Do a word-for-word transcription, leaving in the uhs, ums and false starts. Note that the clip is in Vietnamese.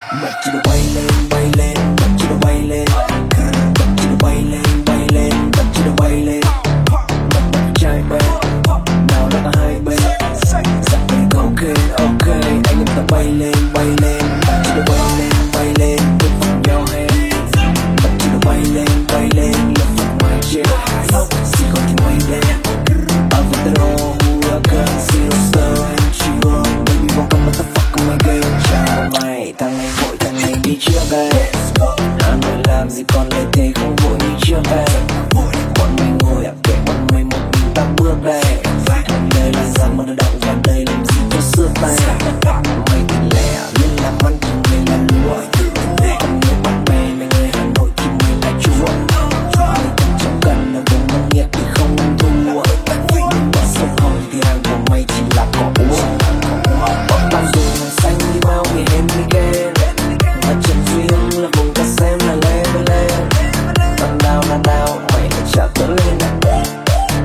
Mặt chỉ được bay lên, bay lên, mặt chỉ được bay lên. Mặt chỉ được bay lên, bay lên, mặt chỉ được bay lên. Mặt mặt trai bên, nào là cả hai bên. Dặn mình ok, ok, anh em ta bay lên, bay lên. Mặt chỉ được bay lên, bay lên, bước vào nhau hết. Mặt chỉ được bay lên, bay lên, lướt vào ngoài trên. Chỉ còn thì bay lên. Aventador, huracan, Sister, and Chiron. Baby, welcome motherfucker my game. Chào mày, thằng này vội, thằng này đi trước đây. Hà Nội làm gì còn lời thế không vội như trước đây.